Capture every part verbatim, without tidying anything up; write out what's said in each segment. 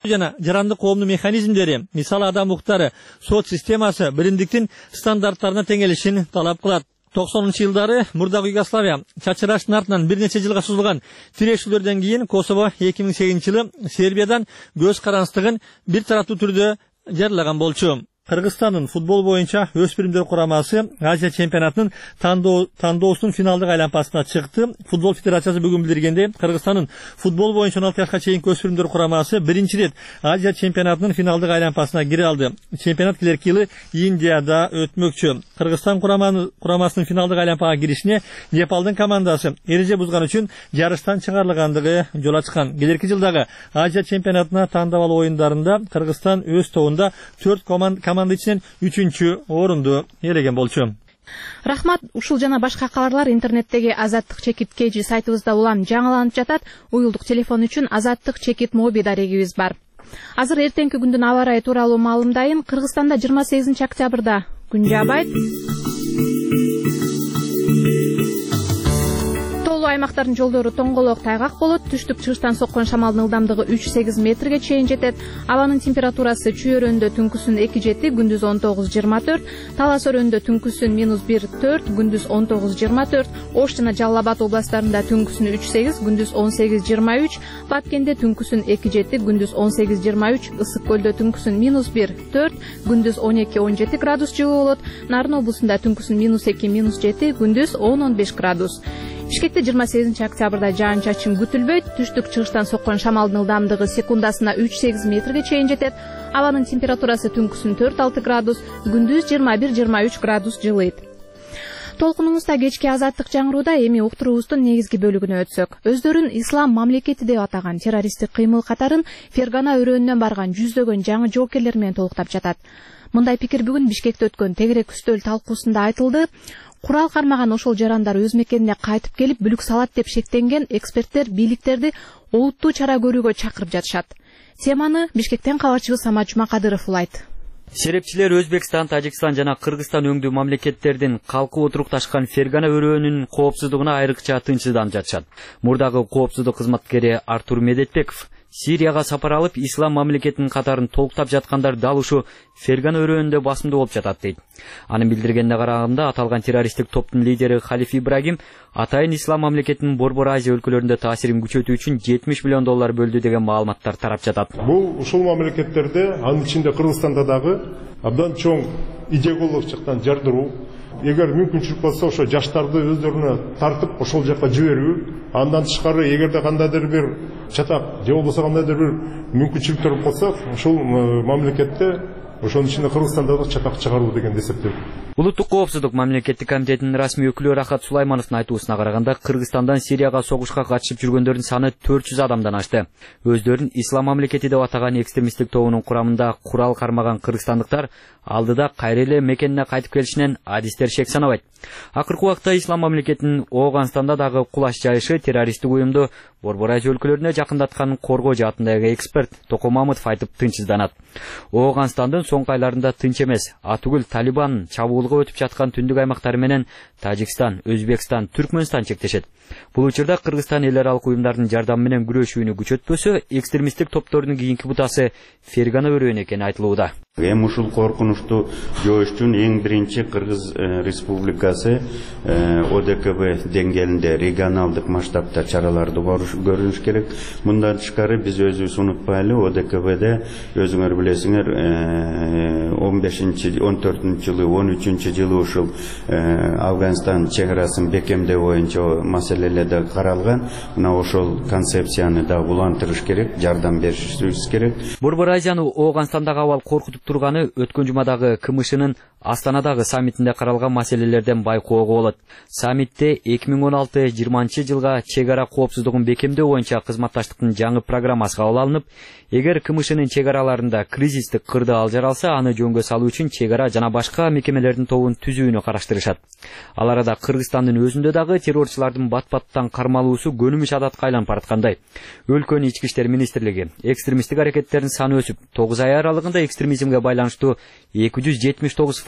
жана жарандык коомдун механизмдери, мисалы адам укуктары, сот системасы биримдиктин стандарттарына теңелишин талап кылат. токсонунчу жылдары мурдагы Югославия чачыраштын артынан бир нече жылга созулган тирешүүлөрдөн кийин Косово эки миң сегизинчи жылы Сербиядан көз каранстыгын бир тараптуу түрдө жарылаган болчу. Кыргызстандын футбол боюнча өспүрүмдөр курамасы Азия чемпионатынын тандоосунун финалдык айланпасына чыкты. Футбол федерациясы бүгүн билдиргендей, Кыргызстандын футбол боюнча он алты жашка чейинки өспүрүмдөр курамасы биринчи рет Азия чемпионатынын финалдык айланпасына кире алды. Чемпионат келерки жылы Индияда өтмөкчү. Кыргызстан курамасынын финалдык айланпага киришине Непалдын командасы эреже бузган үчүн жарыштан чыгарылгандыгы жол ачкан. Келерки жылдагы Азия чемпионатына тандап алуу оюндарында Кыргызстан өз тобунда төрт команда команда ичинен үчүнчү орунду ээлеген болчу. Рахмат, ушул жана башка кабарлар интернеттеги Азаттык чекит кж сайтыбызда улам жаңыланып жатат. Уюлдук телефон үчүн Азаттык чекит моби дарегибиз бар. Азыр эртеңки күндүн аба ырайы тууралуу маалымдайын. Кыргызстанда жыйырма сегизинчи октябрда күн жаабайт. Аймактардын жолдору тоңголок тайгак болот. Түштүк чыгыштан соккон шамалдын ылдамдыгы үч сегиз метрге чейин жетет. Абанын температурасы чүйөрөндө түнкүсүн эки жети, күндүз он тогуз жыйырма төрт, Талас өрөндө түнкүсүн минус бир төрт, күндүз он тогуз жыйырма төрт, Ош жана Жалал Абад областарында түнкүсүн үч сегиз, күндүз он сегиз жыйырма үч, Баткенде түнкүсүн эки жети, күндүз он сегиз жыйырма үч, Ысык көлдө түнкүсүн минус бир төрт, күндүз он эки он жети градус жылуу болот. Нарын облусунда түнкүсүн минус эки минус жети, күндүз он он беш градус. Бишкекте жыйырма сегизинчи октябрда жаан чачын күтүлбөйт. Түштүк чыгыштан соккон шамалдын ылдамдыгы секундасына үч сегиз метрге чейин жетет. Абанын температурасы түнкүсүн төрт алты градус, күндүз жыйырма бир жыйырма үч градус жылыйт. Толкунубузда кечки Азаттык жаңырууда эми уктуруубуздун негизги бөлүгүнө өтсөк. Өздөрүн ислам мамлекети деп атаган террористтик кыймыл катарын Фергана өрөөнүнөн барган жүздөгөн жаңы жоокерлер менен толуктап жатат. Мындай пикир бүгүн Бишкекте өткөн тегерек үстөл талкуусунда айтылды. Курал кармаган ошол жарандар өз мекенине кайтып келип бүлүк салат деп шектенген эксперттер бийликтерди олуттуу чара көрүүгө чакырып жатышат. Теманы Бишкектен кабарчыбыз Самат Жумакадыров улайт. Серепчилер Өзбекстан, Тажикстан жана Кыргызстан өңдүү мамлекеттердин калкы отурукташкан Фергана өрөөнүнүн коопсуздугуна айрыкча тынчсызданып жатышат. Мурдагы коопсуздук кызматкери Артур Медетбеков Сирияга сапар алып, ислам мамлекетинин катарын толуктап жаткандар дал ушу Фергана өрөөнүндө басымдуу болуп жатат дейт. Анын билдиргенине караганда, аталган террористтик топтун лидери Халиф Ибрагим атайын ислам мамлекетинин Борбор Азия өлкөлөрүндө таасирин күчөтүү үчүн жетимиш миллион доллар бөлдү деген маалыматтар тарап жатат. Бул ушул мамлекеттерде, анын ичинде Кыргызстанда дагы абдан чоң идеологиялык жактан жардыруу, эгер мүмкүнчүлүк болсо ошо жаштарды өздөрүнө тартып ошол жакка жиберүү, андан тышкары эгерде кандайдыр бир чатак же болбосо кандайдыр бир мүмкүнчүлүктөр болсо ушул мамлекетте ошонун ичинде Кыргызстанда да чатак чыгаруу деген эсептелет. Улуттук коопсуздук мамлекеттик комитетинин расмий өкүлү Рахат Сулаймановдун айтуусуна караганда, Кыргызстандан Сирияга согушка катышып жүргөндөрдүн саны төрт жүз адамдан ашты. Өздөрүн ислам мамлекети деп атаган экстремисттик тобунун курамында курал кармаган кыргызстандыктар алдыда кайра эле мекенине кайтып келишинен адистер шек санабайт. Акыркы убакта ислам мамлекетинин Ооганстанда дагы кулаш жайышы террористтик уюмду Борбор Азия өлкөлөрүнө жакындатканын коргоо жаатындагы эксперт Токо Мамытов айтып тынчсызданат. Ооганстандын соңку айларында тынч эмес, атүгүл Талибан чабуулга өтүп жаткан түндүк аймактары менен Тажикстан, Өзбекстан, Түркмөнстан чектешет. Бул учурда Кыргызстан эл аралык уюмдардын жардамы менен күрөшүүнү күчөтпөсө, экстремисттик топтордун кийинки бутасы Фергана өрөөнү экени айтылууда. Эми ушул коркунучту жооштун эң биринчи Кыргыз Республикасы О Д К Б деңгээлинде регионалдык масштабта чараларды көрүш керек. Мындан тышкары биз өзүбүз унутпайлы, О Д К Бде өзүңөр билесиңер он бешинчи он төртүнчү жылы он үчүнчү жылы ушул Афганстан чек арасын бекемдөө боюнча маселелер да каралган. Мына ошол концепцияны да улантырыш керек, жардам беришибиз керек. Борбор Азияны Ооганстандагы абал коркутуп турганы өткөн жумадагы К М Шнын Астанадагы саммитинде каралган маселелерден байкоого болот. Саммитте эки миң он алты жыйырманчы жылга чек ара коопсуздугун бекемдөө боюнча кызматташтыктын жаңы программасы кабыл алынып, эгер К М Шнын чек араларында кризистик кырды алжаралса, аны жөнгө салуу үчүн чек ара жана башка мекемелердин тобун түзүүнү караштырышат. Ал арада Кыргызстандын өзүндө дагы террорчулардын бат-баттан кармалуусу көнүмүш адатка айланып бараткандай. Өлкөнүн ички иштер министрлиги экстремисттик аракеттердин саны өсүп, тогуз ай аралыгында экстремизмге байланыштуу эки жүз жетимиш тогуз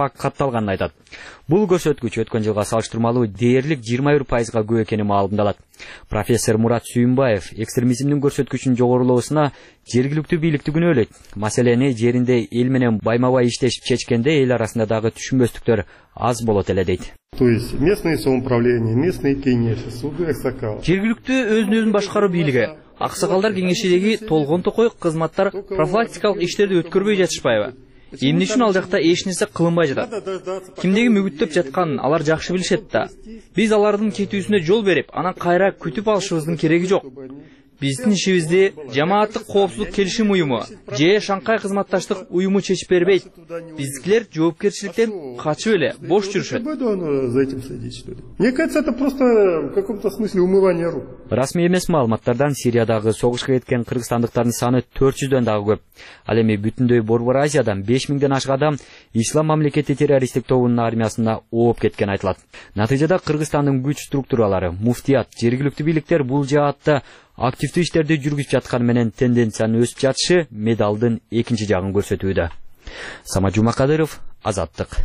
факт катталганын айтат. Бул көрсөткүч өткөн жылга салыштырмалуу дээрлик жыйырма бир пайызга көп экени маалымдалат. Профессор Мурат Сүйүнбаев экстремизмдин көрсөткүчүнүн жогорулоосуна жергиликтүү бийликти күнөөлөйт. Маселени жеринде эл менен байма-бай иштешип чечкенде эл арасында дагы түшүнбөстүктөр аз болот эле дейт. То есть местные самоуправления, местные кеңеши, суды, аксакалы. Жергиликтүү өзүн-өзүн башкаруу бийлиги, аксакалдар кеңешидеги толгон токой кызматтар профилактикалык иштерди өткөрбөй жатышпайбы? Эмне үчүн ал жакта эч нерсе кылынбай жатат? Кимдеги мүгүттөп жатканын алар жакшы билишет да. Биз алардын кетүүсүнө жол берип, анан кайра күтүп алышыбыздын кереги жок. Биздин ишибизди жамааттык коопсуздук келишим уюму же Шанхай кызматташтык уюму чечип бербейт. Биздикилер жоопкерчиликтен качып эле бош жүрүшөт. Мне кажется, это просто в каком-то смысле умывание рук. Расмий эмес маалыматтардан Сириядагы согушка кеткен кыргызстандыктардын саны төрт жүздөн дагы көп. Ал эми бүтүндөй Борбор Азиядан беш миңден ашык адам Ислам мамлекети террористтик тобунун армиясына ооп кеткен айтылат. Натыйжада Кыргызстандын күч структуралары, муфтият, жергиликтүү бийликтер бул жаатта активдүү иштерди жүргүзүп жаткан менен тенденциянын өсүп жатышы медалдын экинчи жагын көрсөтүүдө. Самат Жумакадыров, Азаттык.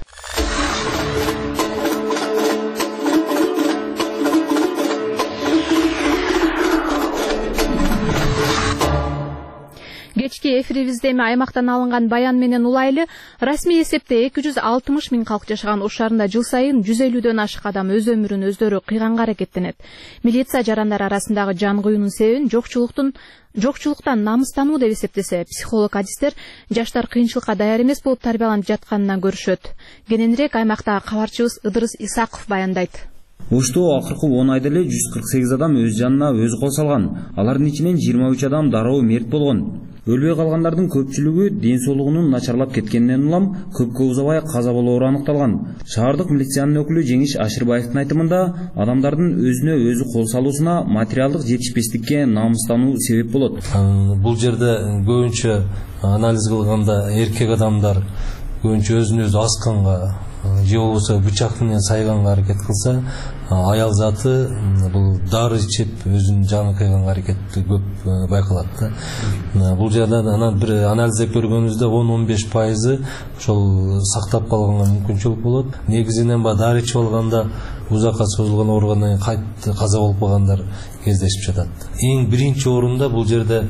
Кечки эфирибизде эми аймактан алынган баян менен улайлы. Расмий эсепте эки жүз алтымыш миң калк жашаган Ош шаарында жыл сайын жүз элүүдөн ашык адам өз өмүрүн өздөрү кыйганга аракеттенет. Милиция жарандар арасындагы жан кыюунун себебин жокчулуктун жокчулуктан намыстануу деп эсептесе, психолог адистер жаштар кыйынчылыкка даяр эмес болуп тарбияланып жатканынан көрүшөт. Кененирээк аймактагы кабарчыбыз Ыдырыс Исаков баяндайт. Ошто акыркы он айда эле жүз кырк сегиз адам өз жанына өзү кол салган. Алардын ичинен жыйырма үч адам дароо мерт болгон. Өлбөй калгандардын көпчүлүгү ден соолугунун начарлап кеткенинен улам көпкө узабай каза болоору аныкталган. Шаардык милициянын өкүлү Жеңиш Ашырбаевдин айтымында адамдардын өзүнө өзү кол салуусуна материалдык жетишпестикке намыстануу себеп болот. Бул жерде көбүнчө анализ кылганда эркек адамдар көбүнчө өзүн өзү асканга же болбосо бычак менен сайганга аракет кылса, аял заты бул дары ичип өзүнүн жанын кыйганга аракети көп байкалат да. Бул жерде анан бир анализдеп көргөнүбүздө он он беш пайызы ошол сактап калганга мүмкүнчүлүк болот. Негизинен ба дары ичип алганда узакка созулган ооругандан кийин кайра каза болуп калгандар кездешип жатат. Эң биринчи орунда бул жерде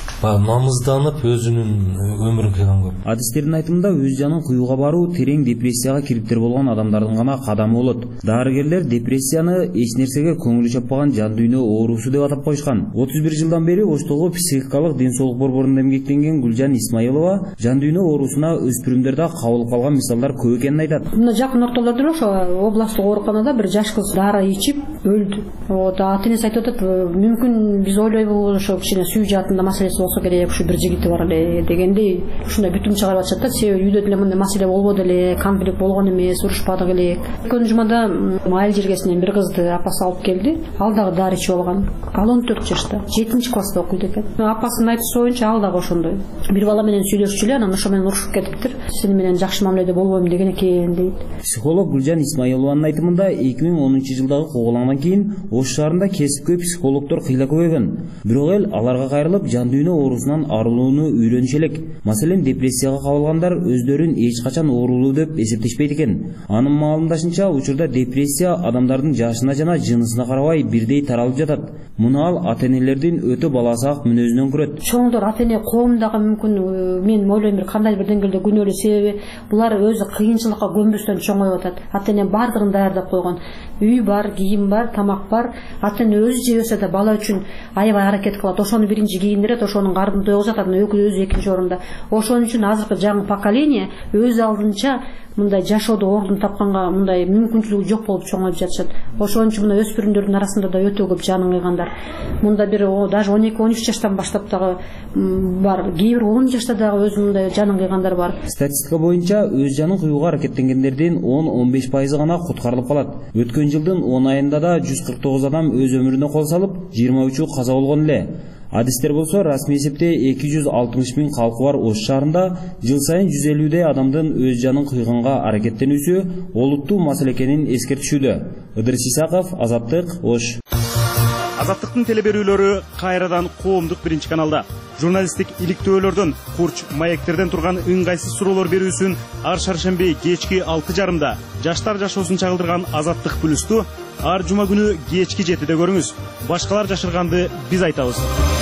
намызданып өзүнүн өмүрүн кыйган көп. Адистердин айтымында өз жанын кыюуга баруу терең депрессияга кириптер болгон адамдардын гана кадамы болот. Дарыгерлер депрессияны эч нерсеге көңүлү чаппаган жан дүйнө оорусу деп атап койушкан. отуз бир жылдан бери Оштогу психикалык ден соолук борборунда эмгектенген Гүлжан Исмаилова жан дүйнө оорусуна өспүрүмдөрдө кабылып калган мисалдар көп экенин айтат. Мына жакын ортолордо ошо областтык ооруканада бир жаш кыз дары ичип өлдү. Вот ата-энеси айтып атат, мүмкүн биз ойлойбуз ошо кичине сүйүү жаатында маселеси болсо керек, ушу бир жигити бар эле дегендей ушундай бүтүм чыгарып атышат да. Себеби үйдө деле мындай маселе болбоду эле, конфликт болгон эмес, урушпадык эле. Өткөн жумада айыл жергесинен бир кызды апасы алып келди. Ал дагы дары ичип алган. Ал он төрт жашта, жетинчи класста окуйт экен. Апасынын айтышы боюнча ал дагы ошондой. Бир бала менен сүйлөшчү эле, анан ошо менен урушуп кетиптир. Сени менен жакшы мамиледе болбойм деген экен дейт. Психолог Гүлжан Исмаилованын айтымында эки миң онунчу жылдагы куугулаңдан кийин Ош шаарында кесипкөй психологдор кыйла көбөйгөн. Бирок эл аларга кайрылып жан дүйнө оорусунан арылууну үйрөнүшө элек. Маселен, депрессияга кабылгандар өздөрүн эч качан оорулуу деп эсептешпейт экен. Анын маалымдашынча, учурда депрессия адамдардын жашына жана жынысына карабай бирдей таралып жатат. Муну ал ата-энелердин өтө баласак мүнөзүнөн көрөт. Чоңдор ата-эне коомдагы мүмкүн мен ойлойм бир кандай бир деңгээлде күнөөлүү, себеби булар өзү кыйынчылыкка көнбөстөн чоңоюп атат. Ата-эне бардыгын даярдап койгон. Үй бар, кийим бар, тамак бар. Ата-эне өзү жебесе да бала үчүн аябай аракет кылат. Ошону биринчи кийиндирет, ошонун кардын тойгузат, анан өзү экинчи орунда. Ошон үчүн азыркы жаңы поколение өз алдынча мындай жашоодо ордун тапканга мындай мүмкүнчүлүгү жок болуп чоңоюп жатышат. Ошон үчүн мына өспүрүмдөрдүн арасында да өтө көп жанын кыйгандар. Мында бир даже он эки он үч жаштан баштап дагы бар. Кээ бир он жашта дагы өзү мындай жанын кыйгандар бар. Статистика боюнча өз жанын кыюуга аракеттенгендердин он он беш пайызы гана куткарылып калат. Өткөн жылдын он айында да жүз кырк тогуз адам өз өмүрүнө кол салып, жыйырма үчү каза болгон эле. Адистер болсо расмий эсепте эки жүз алтымыш миң калкы бар Ош шаарында жыл сайын жүз элүүдөй адамдын өз жанын кыйганга аракеттенүүсү олуттуу маселе экенин эскертишүүдө. Ыдырыс Исаков, Азаттык, Ош. Азаттыктын телеберүүлөрү кайрадан коомдук биринчи каналда. журналисттик иликтөөлөрдөн, курч маектерден турган ыңгайсыз суроолор берүүсүн ар шаршемби кечки алты жарымда жаштар жашоосун чагылдырган Азаттык плюсту ар жума күнү кечки жетиде көрүңүз. Башкалар жашырганды биз айтабыз.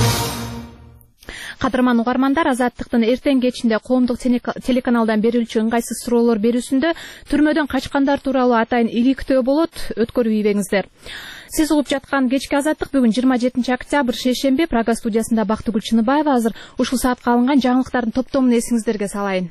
Кадырман угармандар, Азаттыктын эртең кечинде коомдук телеканалдан берилчү ыңгайсыз суроолор берүүсүндө түрмөдөн качкандар тууралуу атайын иликтөө болот, өткөрүп ийбеңиздер. Сиз угуп жаткан кечки Азаттык бүгүн жыйырма жетинчи октябрь шейшемби Прага студиясында Бактыгүл Чыныбаева. Азыр ушул саатка алынган жаңылыктардын топтомун эсиңиздерге салайын.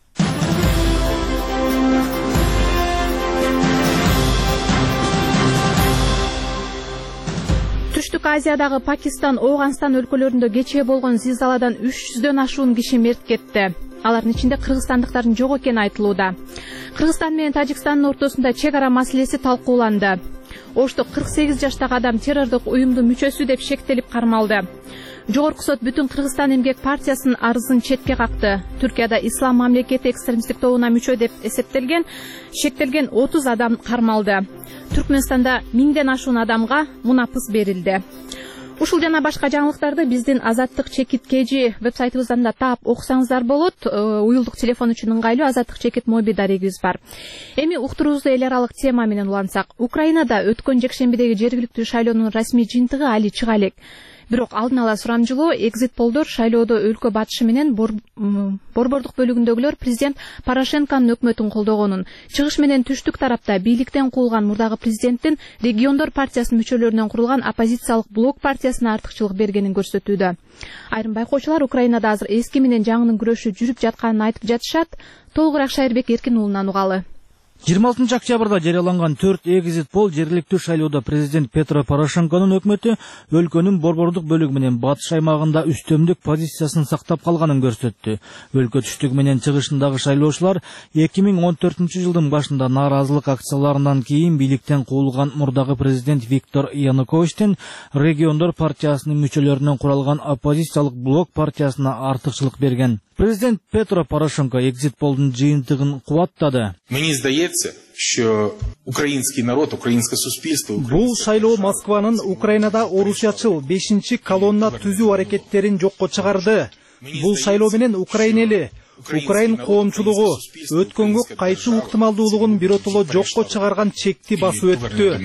Түштүк Азиядагы Пакистан, Ооганстан өлкөлөрүндө кечээ болгон зилзаладан үч жүздөн ашуун киши мерт кетти. Алардын ичинде кыргызстандыктардын жок экени айтылууда. Кыргызстан менен Тажикстандын ортосунда чек ара маселеси талкууланды. Ошто кырк сегиз жаштагы адам террордук уюмдун мүчөсү деп шектелип кармалды. Жогорку сот бүтүн Кыргызстан эмгек партиясынын арызын четке какты. Түркияда Ислам мамлекети экстремисттик тобуна мүчө деп эсептелген, шектелген отуз адам кармалды. Түркмөнстанда миңден ашуун адамга мунапыс берилди. Ушул жана башка жаңылыктарды биздин Азаттык чекит кж вебсайтыбыздан да таап окусаңыздар болот. Уюлдук телефон үчүн ыңгайлуу Азаттык чекит моби дарегибиз бар. Эми уктуруубузду эл аралык тема менен улантсак, Украинада өткөн жекшембидеги жергиликтүү шайлоонун расмий жыйынтыгы али чыга элек. Бирок алдын ала сурамжылоо экзит полдор шайлоодо өлкө батышы менен борбордук бөлүгүндөгүлөр президент Порошенконун өкмөтүн колдогонун, чыгыш менен түштүк тарапта бийликтен куулган мурдагы президенттин региондор партиясынын мүчөлөрүнөн курулган оппозициялык блок партиясына артыкчылык бергенин көрсөтүүдө. Айрым байкоочулар Украинада азыр эски менен жаңынын күрөшү жүрүп жатканын айтып жатышат. Толугураак Шайырбек Эркин уулунан угалы. жыйырма алтынчы октябрда жарыяланган төрт экзит пол жергиликтүү шайлоодо президент Петро Порошенконун өкмөтү өлкөнүн борбордук бөлүгү менен батыш аймагында үстөмдүк позициясын сактап калганын көрсөттү. Өлкө түштүгү менен чыгышындагы шайлоочулар эки миң он төртүнчү жылдын башында нааразылык акцияларынан кийин бийликтен куулган мурдагы президент Виктор Януковичтин региондор партиясынын мүчөлөрүнөн куралган оппозициялык блок партиясына артыкчылык берген. Президент Петро Порошенко экзит полдун жыйынтыгын кубаттады. Мені здається, що український народ, українське суспільство... Бул шайлоо Москванын Украинада орусячыл бешинчи колонна түзүү аракеттерин жокко чыгарды. Бул шайлоо менен Украин эли, Украин коомчулугу өткөнгө кайтуу ыктымалдуулугун биротоло жокко чыгарган чекти басып өттү.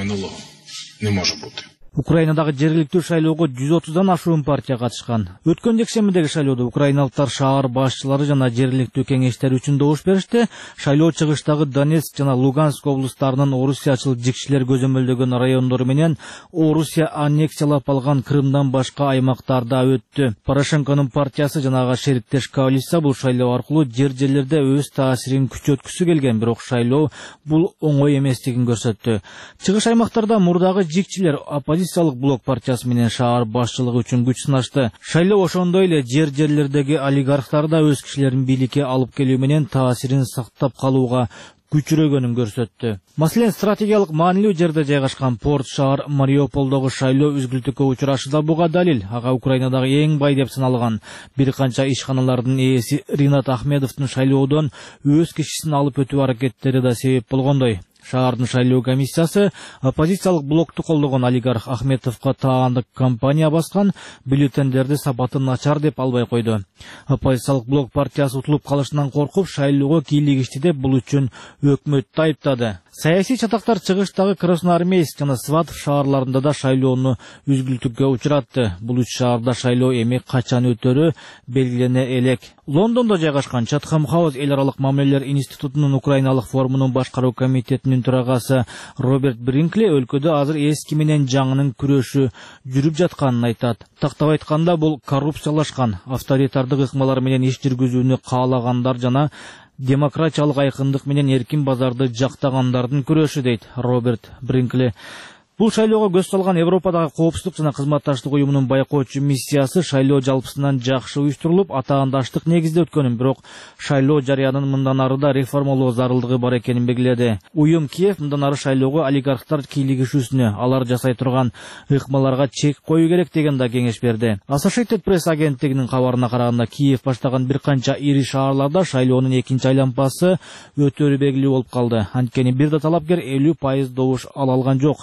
Не може бути. Украинадагы жергиликтүү шайлоого жүз отуздан ашуун партия катышкан. Өткөн жекшембидеги шайлоодо украиналыктар шаар башчылары жана жергиликтүү кеңештер үчүн добуш беришти. Шайлоо чыгыштагы Донецк жана Луганск облустарынын орусиячыл жикчилер көзөмөлдөгөн райондору менен Орусия аннексиялап алган Крымдан башка аймактарда өттү. Порошенконун партиясы жана ага шериктеш коалиция бул шайлоо аркылуу жер жерлерде өз таасирин күчөткүсү келген, бирок шайлоо бул оңой эместигин көрсөттү. Чыгыш аймактарда мурдагы жикчилер оппозициялык блок партиясы менен шаар башчылыгы үчүн күч сынашты. Шайлоо ошондой эле жер жерлердеги олигархтар да өз кишилерин бийликке алып келүү менен таасирин сактап калууга күчүрөгөнүн көрсөттү. Маселен, стратегиялык маанилүү жерде жайгашкан порт шаар Мариуполдогу шайлоо үзгүлтүккө учурашы да буга далил. Ага Украинадагы эң бай деп саналган бир канча ишканалардын ээси Ринат Ахмедовдун шайлоодон өз кишисин алып өтүү аракеттери да себеп болгондой. Шаардын шайлоо комиссиясы оппозициялык блокту колдогон олигарх Ахметовго таандык компания баскан бюллетендерди сапаты начар деп албай койду. Оппозициялык блок партиясы утулуп калышынан коркуп шайлоого кийлигишти деп бул үчүн өкмөттү айыптады. Саясий чатактар чыгыштагы Красноармейск жана Сватов шаарларында да шайлоону үзгүлтүккө учуратты. Бул үч шаарда шайлоо эми качан өтөрү белгилене элек. Лондондо жайгашкан Чатхам Хаус эл аралык мамилелер институтунун Украиналык форумунун башкаруу комитетинин төрагасы Роберт Бринкли өлкөдө азыр эски менен жаңынын күрөшү жүрүп жатканын айтат. Тактап айтканда, бул коррупциялашкан, авторитардык ыкмалар менен иш жүргүзүүнү каалагандар жана демократиялык айкындык менен эркин базарды жактагандардын күрөшү, дейт Роберт Бринкли. Бул шайлоого көз салган Европадагы коопсуздук жана кызматташтык уюмунун байкоочу миссиясы шайлоо жалпысынан жакшы уюштурулуп, атаандаштык негизде өткөнүн, бирок шайлоо жарыянын мындан ары да реформалоо зарылдыгы бар экенин белгиледи. Уюм Киев мындан ары шайлоого олигархтар кийлигишүүсүнө, алар жасай турган ыкмаларга чек коюу керек деген да кеңеш берди. Associated Press агенттигинин кабарына караганда, Киев баштаган бир канча ири шаарларда шайлоонун экинчи айлампасы өтөрү белгилүү болуп калды. Анткени бир да талапкер элүү пайыз добуш ала алган жок.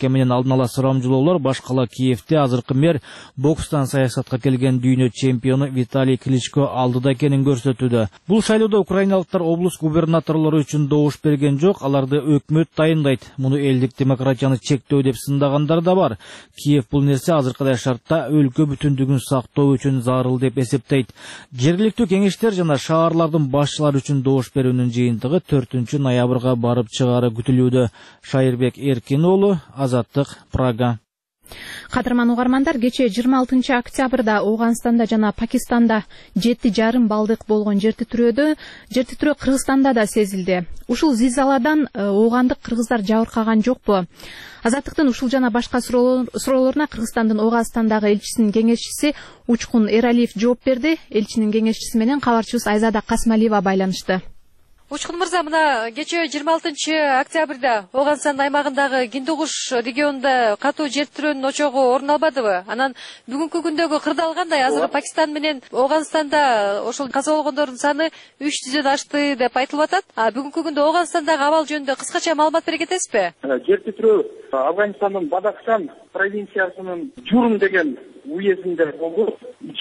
Америка менен алдын ала сурамжылоолор башкала Киевде азыркы мэр бокстан саясатка келген дүйнө чемпиону Виталий Кличко алдыда экенин көрсөтүүдө. Бул шайлоодо украиналыктар облус губернаторлору үчүн добуш берген жок, аларды өкмөт дайындайт. Муну элдик демократияны чектөө деп сындагандар да бар. Киев бул нерсе азыркыдай шартта өлкө бүтүндүгүн сактоо үчүн зарыл деп эсептейт. Жергиликтүү кеңештер жана шаарлардын башчылары үчүн добуш берүүнүн жыйынтыгы төртүнчү ноябрга барып чыгары күтүлүүдө. Шайырбек Эркин уулу, Азаттык, Прага. Кадырман угармандар, кечээ жыйырма алтынчы октябрда Ооганстанда жана Пакистанда жети жарым балдык болгон жер титирөөдө жер титирөө Кыргызстанда да сезилди. Ушул зилзаладан оогандык кыргыздар жабыркаган жокпу? Азаттыктын ушул жана башка суроолоруна Кыргызстандын Ооганстандагы элчисинин кеңешчиси Учкун Эралиев жооп берди. Элчинин кеңешчиси менен кабарчыбыз Айзада Касмалиева байланышты. Учкун мырза, мына кечээ жыйырма алтынчы октябрда Ооганстан аймагындагы Киндугуш регионунда катуу жер титирөөнүн очогу орун албадыбы? Анан бүгүнкү күндөгү кырдаал кандай? Азыр Пакистан менен Ооганстанда ошол каза болгондордун саны үч жүздөн ашты деп айтылып атат. А бүгүнкү күндө Ооганстандагы абал жөнүндө кыскача маалымат бере кетесизби? Жер титирөө Афганистандын Бадахшан провинциясынын Журум деген уездинде болду.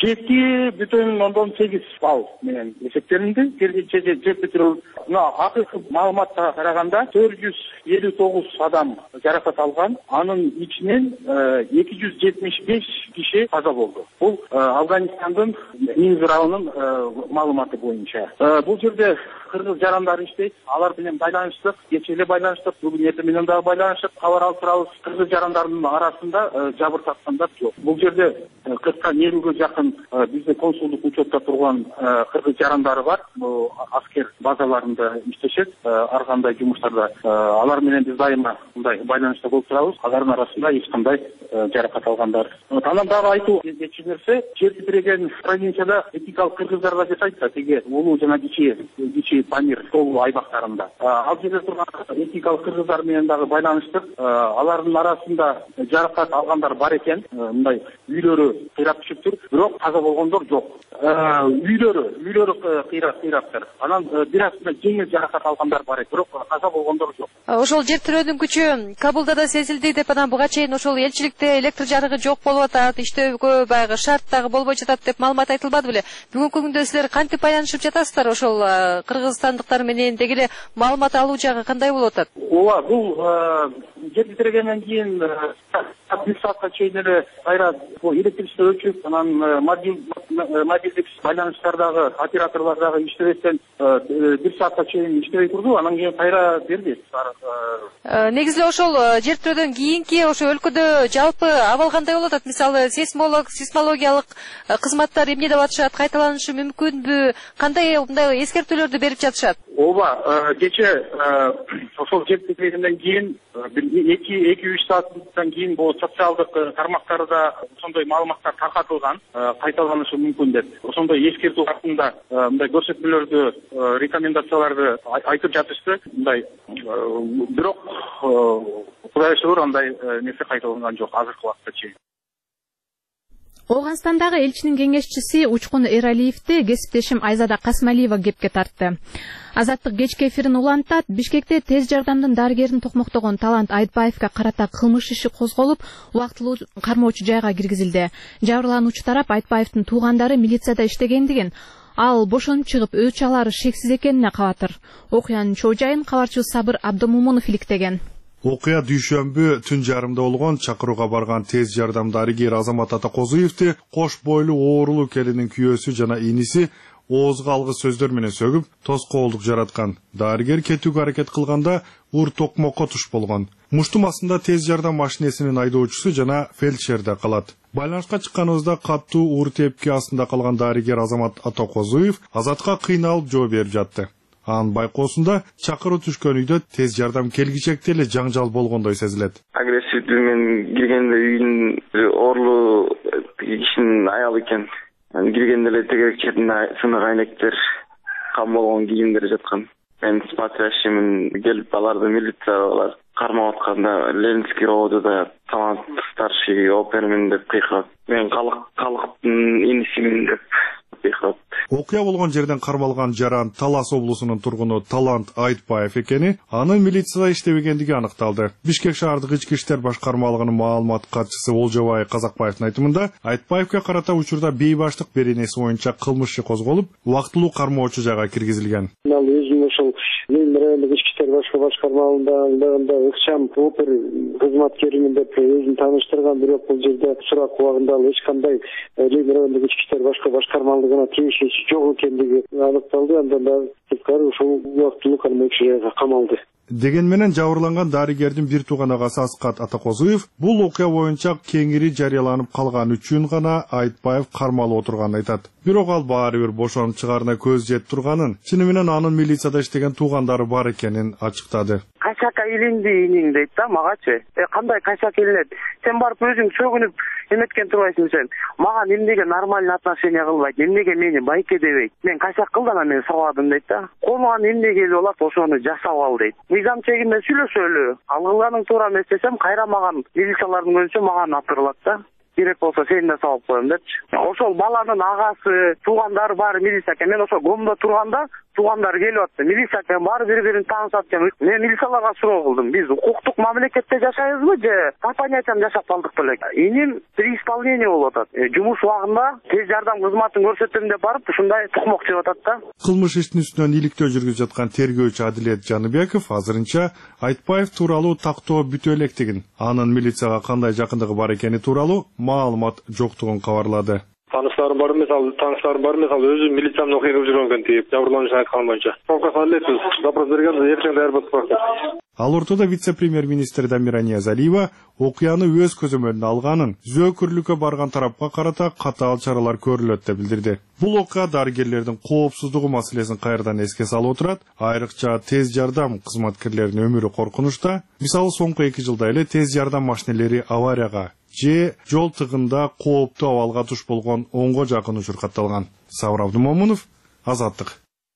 жети бүтүн ондон сегиз балл менен эсептелинди. Жер титирөө мына акыркы маалыматка караганда төрт жүз элүү тогуз адам жаракат алган. Анын ичинен эки жүз жетимиш беш киши каза болду. Бул Афганистандын Минзралынын маалыматы боюнча. Бул жерде кыргыз жарандары иштейт. Алар менен байланыштык, кечээ эле байланыштык, бүгүн эртең менен дагы байланыштык. Кабар алып турабыз. Кыргыз жарандарынын арасында жабыркаткандар жок. Бул жерде кыркка элүүгө жакын бизде консулдук учетто турган кыргыз жарандары бар. Аскер базаларында иштешет, ар кандай жумуштарда. Алар менен биз дайыма мындай байланышта болуп турабыз. Алардын арасында эч кандай жаракат алгандар. Анан дагы айтуу кетчү нерсе, жер титиреген провинцияда этникалык кыргыздар да жашайт да, тиги улуу жана кичи кичи Памир тоолуу аймактарында. Ал жерде турган этникалык кыргыздар менен дагы байланыштык. Алардын арасында жаракат алгандар бар экен. Мындай үйлөрү кыйрап түшүптүр, бирок каза болгондор жок. Үйлөрү, үйлөрү кыйрап кыйраптыр. Анан бир аз жеңил жаракат алгандар бар экен, бирок каза болгондор жок. Ошол жер титирөөнүн күчү Кабулда да сезилди деп анан буга чейин ошол элчиликте электр жарыгы жок болуп атат, иштөөгө баягы шарт дагы болбой жатат деп маалымат айтылбады беле? Бүгүнкү күндө силер кантип байланышып жатасыздар ошол кыргызстандыктар менен? Деги эле маалымат алуу жагы кандай болуп атат? Ооба, бул жер титирегенден кийин бир саатка чейин эле кайра электричество өчүп, анан мобилдик байланыштардагы операторлор дагы иштебестен бир саатка чейин иштебей турду. Анан кийин кайра берди. Негизи ошол жер титирөөдөн кийинки ошо өлкөдө жалпы абал кандай болуп атат? Мисалы сейсмолог, сейсмологиялык кызматтар эмне деп атышат? Кайталанышы мүмкүнбү? Кандай мындай эскертүүлөрдү берип жатышат? Ооба, кечээ ошол жер титирегенден кийин эки үч сааттан кийин бул социалдык тармактарда ошондой маалыматтар таркатылган, кайталанышы мүмкүн деп. Ошондой эскертүү катында мындай көрсөтмөлөрдү, рекомендацияларды айтып жатышты. Мындай бирок Кудайга шүгүр андай нерсе кайталанган жок азыркы убакытта чейин. Ооганстандагы элчинин кеңешчиси Учкун Эралиевди кесиптешим Айзада Касмалиева кепке тартты. Азаттык кечки эфирин улантат. Бишкекте тез жардамдын дарыгерин токмоктогон Талант Айтбаевга карата кылмыш иши козголуп, убактылуу кармоочу жайга киргизилди. Жабырлануучу тарап Айтбаевдин туугандары милицияда иштегендигин, ал бошонуп чыгып өч алары шексиз экенине кабатыр. Окуянын чоо жайын кабарчыбыз Сабыр Абдымомунов иликтеген. Окуя дүйшөмбү түн жарымда болгон. Чакырууга барган тез жардам дарыгер Азамат Атакозуевди кош бойлуу оорулуу келинин күйөөсү жана иниси оозго алгыс сөздөр менен сөгүп, тоскоолдук жараткан. Дарыгер кетүүгө аракет кылганда ур токмокко туш болгон. Муштум астында тез жардам машинесинин айдоочусу жана фельдшер да калат. Байланышка чыкканыбызда каттуу ур тепки астында калган дарыгер Азамат Атакозуев Азатка кыйналып жооп берип жатты. Анын байкоосунда чакыруу түшкөн үйдө тез жардам келгичекте эле жаңжал болгондой сезилет. Агрессивдүү мен киргенде үйдүн оорулуу кишинин аялы экен. Киргенде эле тегерек четинде сынык айнектер, кам болгон кийимдер жаткан. Мен смотрящиймин, келип аларды милициялар кармап атканда Ленинский роодуда Талант старший опермин деп кыйкырат. Мен калык калыктын инисимин деп Окуя болгон жерден кармалган жаран Талас облусунун тургуну Талант Айтбаев экени, анын милицияда иштебегендиги аныкталды. Бишкек шаардык ички иштер башкармалыгынын маалымат катчысы Олжобай Казакбаевдин айтымында, Айтбаевге карата учурда бейбаштык беренеси боюнча кылмыш иши козголуп, убактылуу кармоочу жайга киргизилген. Өзүм ошол райондук ички иштер башкармалыгында ыкчам опер кызматкеримин деп өзүн тааныштырган, бирок бул жерде сурак убагында эч кандай райондук ички иштер башкармалыгына тийиши жок экендиги аныкталды. Андан да тескери ошол убактылуу кармоочу жайга камалды. Деген менен жабырланган дарыгердин бир тууган агасы Аскат Атакозуев бул окуя боюнча кеңири жарыяланып калган үчүн гана Айтбаев кармалып отурганын айтат. Бирок ал баары бир бошонуп чыгаарына көз жетип турганын, чыны менен анын милицияда иштеген туугандары бар экенин ачыктады. Качака илинди иниң дейт да магачы. Э кандай качак илинет? Сен барып өзүң сөгүнүп эметкен турбайсың сен. Мага эмнеге нормальный отношение кылбайт? Эмнеге мени байке дебейт? Мен качак кылдым, а мен сабадым дейт да. Колуңан эмнеге эле болот, ошону жасап ал дейт. Мыйзам чегинде сүйлөшөлү. Алгыларың туура эмес десем, кайра маган милициялардын көзүнчө маган атырылат да. Керек болсо сени да сабап коем депчи. Ошол баланын агасы, туугандары баары милицияга, мен ошол гомдо турганда туугандары келип атты. Милицияга баары бири-бирин таанышат экен. Мен милицияларга суроо кылдым. Биз укуктук мамлекетте жашайбызбы же по понятиям жашап калдык белек? Иним при исполнении болуп атат. Жумуш убагында тез жардам кызматын көрсөтөм деп барып ушундай тукмок жеп атат да. Кылмыш иштин үстүнөн иликтөө жүргүзүп жаткан тергөөчү Адилет Жаныбеков азырынча Айтбаев тууралуу тактоо бүтө электигин, анын милицияга кандай жакындыгы бар экени тууралуу маалымат жоктугун кабарлады. Таныштарым бар мисалы, таныштарым бар мисалы, өзүм милициянын окуя кылып жүргөн экен дейт, жабырлануучу айткан боюнча. Толкосно алетиз, запрос берген, эртең даяр болуп калат. Ал ортодо вице-премьер-министр Дамира Ниязалиева окуяны өз көзөмөлүнө алганын, зөөкүрлүккө барган тарапка карата катаал чаралар көрүлөт деп билдирди. Бул окуя дарыгерлердин коопсуздугу маселесин кайрадан эске салып отурат, айрыкча тез жардам кызматкерлеринин өмүрү коркунучта. Мисалы соңку эки жылда эле тез жардам машинелери аварияга же жол тыгында кооптуу абалга туш болгон онго жакын учур катталган. Сабыр Абдумомунов, Азаттык.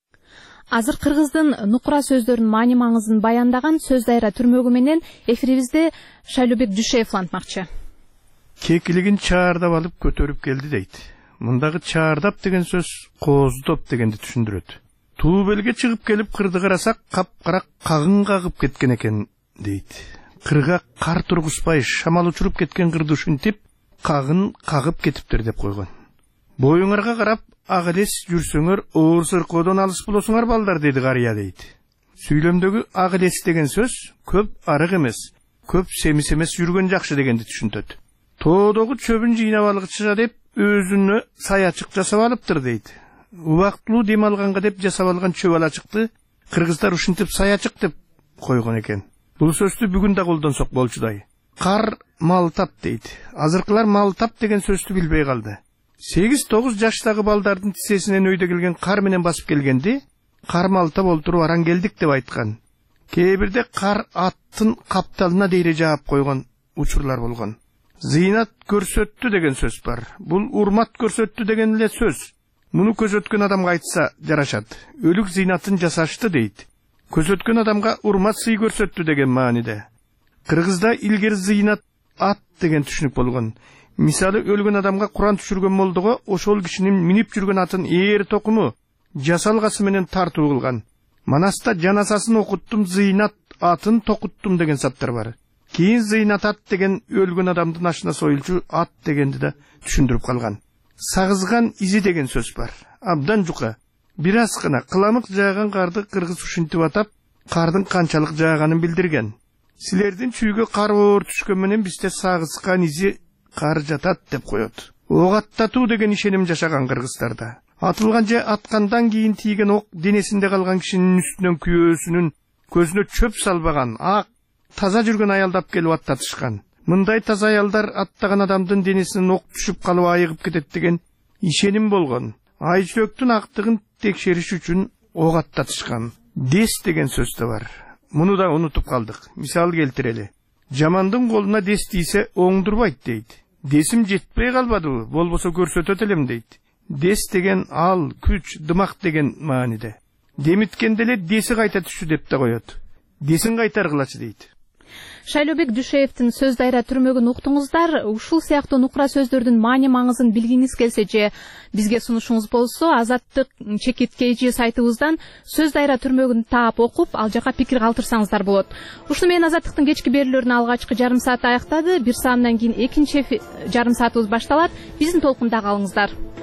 Азыр кыргыздын нукура сөздөрүнүн маани маңызын баяндаган сөз дайра түрмөгү менен эфирибизде Шайлообек Дүйшеев антмакчы. Кекилигин чаардап алып көтөрүп келди дейт. Мындагы чаардап деген сөз кооздоп дегенди түшүндүрөт. Туу белге чыгып келип кырды карасак капкара кагын кагып кеткен экен дейт. Кырга кар тургузбай шамал учуруп кеткен кырды ушинтип кагын кагып кетиптир деп койгон. Боюңарга карап ак элес жүрсөңөр оор сыркоодон алыс болосуңар балдар деди карыя дейт. Сүйлөмдөгү ак элес деген сөз көп арык эмес, көп семис эмес жүргөн жакшы дегенди түшүнтөт. Тоодогу чөбүн жыйнап алгыча деп өзүнө саячык жасап алыптыр дейт. Убактылуу дем алганга деп жасап алган чөп алачыкты кыргыздар ушинтип саячык деп койгон экен. Бул сөздү бүгүн да колдонсок болчудай. Кар мал тап дейт. Азыркылар мал тап деген сөздү билбей калды. сегиз тогуз жаштагы балдардын тизесинен өйдө келген кар менен басып келгенди, кар малтап олтуруп аран келдик деп айткан. Кээ бирде кар аттын капталына дейре жаап койгон учурлар болгон. Зыйнат көрсөттү деген сөз бар. Бул урмат көрсөттү деген эле сөз. Муну көзөткөн адамга айтса жарашат. Өлүк зыйнатын жасашты дейт. Көзөткөн адамга урмат сый көрсөттү деген мааниде. Кыргызда илгери зыйнат ат деген түшүнүк болгон. Мисалы өлгөн адамга Куран түшүргөн молдого ошол кишинин минип жүргөн атын ээр токуму жасалгасы менен тартуу кылган. Манаста жаназасын окуттум, зыйнат атын токуттум деген саптар бар. Кийин зыйнат ат деген өлгөн адамдын ашына союлчу ат дегенди да түшүндүрүп калган. Сагызган изи деген сөз бар. Абдан жука. Бир аз гана кыламык жааган карды кыргыз ушинтип атап, кардын канчалык жааганын билдирген. Силердин чүйгө кар оор түшкөн менен бизде сагызган изи кар жатат деп коет. Ок аттатуу деген ишеним жашаган кыргыздарда. Атылган же аткандан кийин тийген ок денесинде калган кишинин үстүнөн күйөөсүнүн көзүнө чөп салбаган, ак, таза жүргөн аялдап келип аттатышкан. Мындай таза аялдар аттаган адамдын денесинен ок түшүп калып айыгып кетет деген ишеним болгон. Айжүрөктүн актыгын текшериш үчүн ок аттатышкан. Дес деген сөз да бар. Муну да унутуп калдык. Мисал келтирели. Жамандын колуна дес тийсе оңдурбайт дейт. Десим жетпей калбадыбы, болбосо көрсөтөт элем дейт. Дес деген ал, күч, дымак деген мааниде. Демиткенде эле деси кайта түшү деп да коет. Десин кайтаргылачы дейт. Шайлообек Дүйшеевдин сөз дайра түрмөгүн уктуңуздар. Ушул сыяктуу нукура сөздөрдүн маани маңызын билгиңиз келсе же бизге сунушуңуз болсо, Азаттык чекиткейчи сайтыбыздан сөз дайра түрмөгүн таап окуп, ал жака пикир калтырсаңыздар болот. Ушуну менен Азаттыктын кечки берүүлөрүнүн алгачкы жарым сааты аяктады. Бир саамдан кийин экинчи жарым саатыбыз башталат. Биздин толкунда калыңыздар.